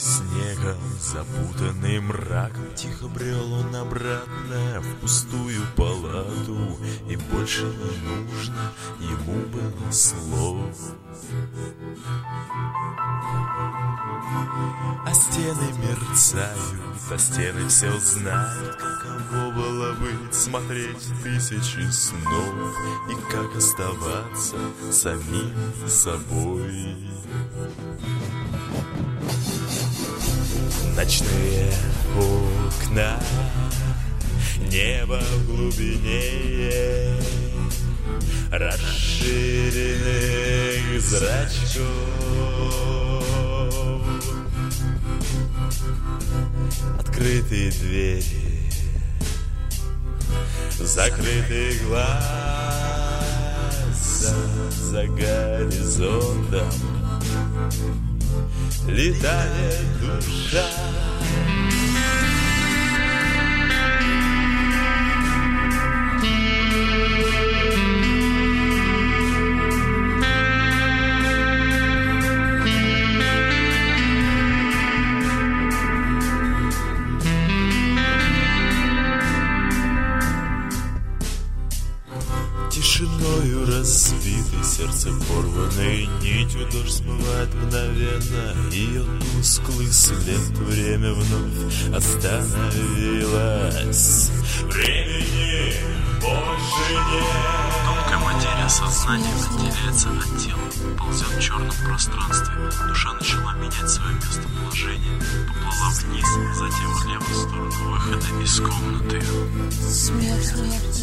снегом запутанный мраком тихо брел он обратно в пустую палату, и больше не нужно ему было слов. А стены мерцают, а стены все знают, каково было быть, смотреть тысячи снов, и как оставаться самим собой. Ночные окна, небо в глубине расширенных зрачков, открытые двери, закрытые глаза, за горизонтом летает душа. Тишиною разбитый, сердце порванной нитью, дождь смывает мгновенно ее тусклый след. Время вновь остановилось, времени больше нет. Тонкая материя сознания отделяется от тела, ползет в черном пространстве. Душа начала менять свое местоположение, поплыла вниз, затем в левую сторону выхода из комнаты. Смерть.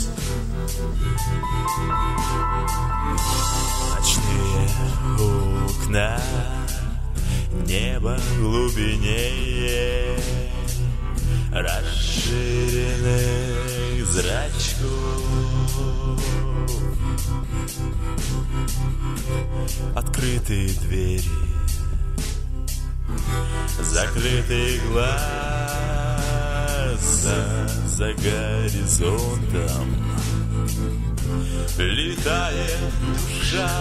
Ночные окна, небо в глубине расширенных зрачков, открытые двери, закрытые глаза, за горизонтом летает душа.